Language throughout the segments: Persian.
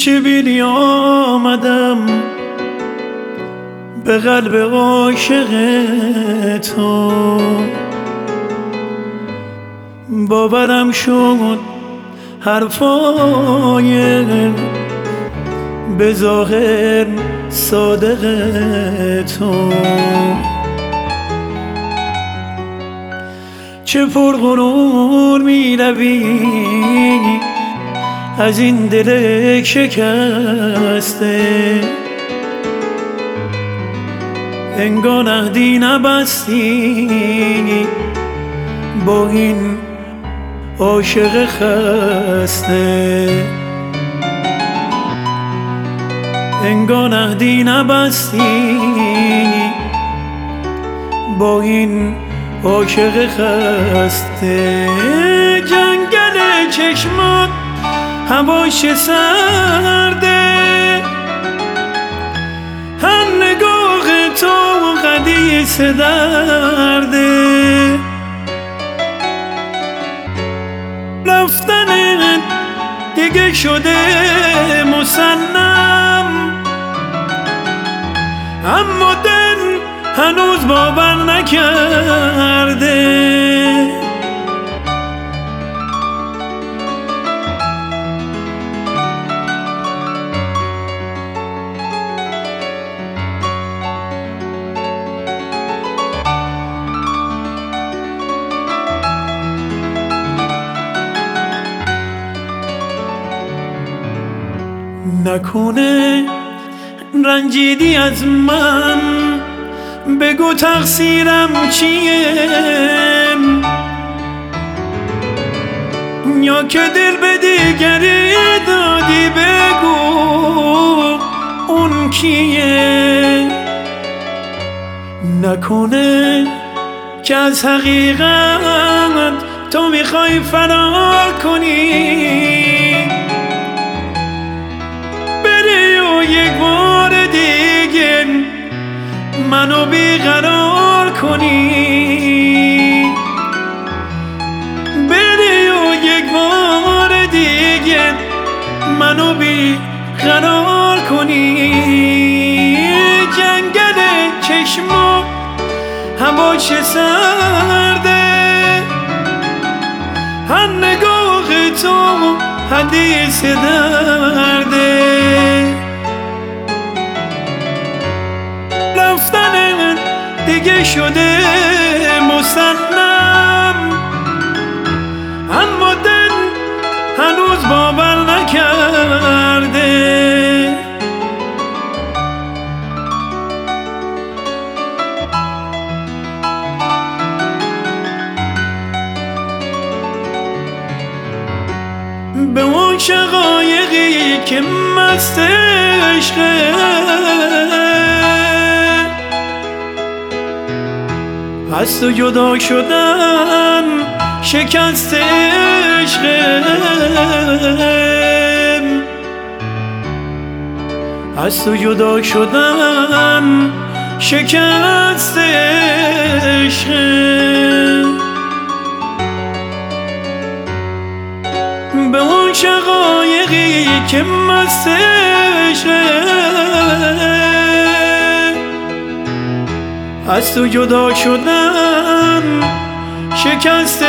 چه بیلی آمدم به قلب عاشق تو، باورم شد حرفای به ظاهر صادق تو. چه پرغرور می روی از این دل شکسته، انگار عهدی نبستی با این عاشق خسته، انگار عهدی نبستی با این عاشق خسته. جنگل چشمات هواش سرده، هر نگاه تو حدیث درده، رفتنت دیگه شده مسلم، اما دل هنوز باور نکرده. نکنه رنجیدی از من، بگو تقصیرم چیه، یا که دل به دیگری دادی، بگو اون کیه. نکنه که از حقیقت تو میخوای فرار کنی، یک بار دیگه منو بیقرار کنی، بری و یک بار دیگه منو بیقرار کنی. جنگل چشما هواش سرده، هر نگاه تو حدیث درده، رفتن دیگه شده مسلم، اما دل هنوز باور نکرده. به اون شقایقی که مست عشقه، از تو جدا شدن شکست عشقم، از تو جدا شدن شکست عشقم. به اون شقایقی که مست عشقم، از تو جدا شدن شکست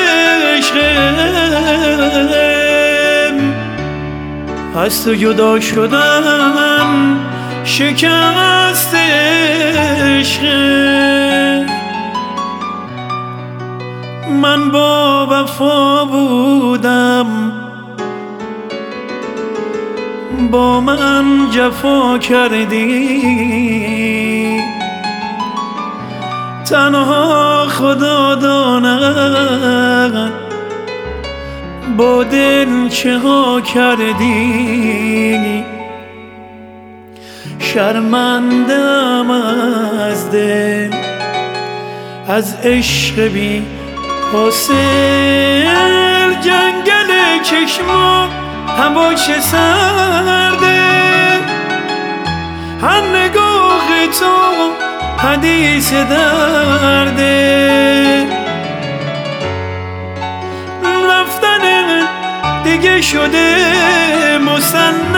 عشقم، از تو جدا شدن شکست عشقم. من با وفا بودم، با من جفا کردی، تنها خدا داند با دل چه ها کردی. شرمندم از دل، از عشق بی حاصل، جنگل چشما هواش سرده، هر نگاه تو حدیث درده، رفتن دیگه شده مسلم،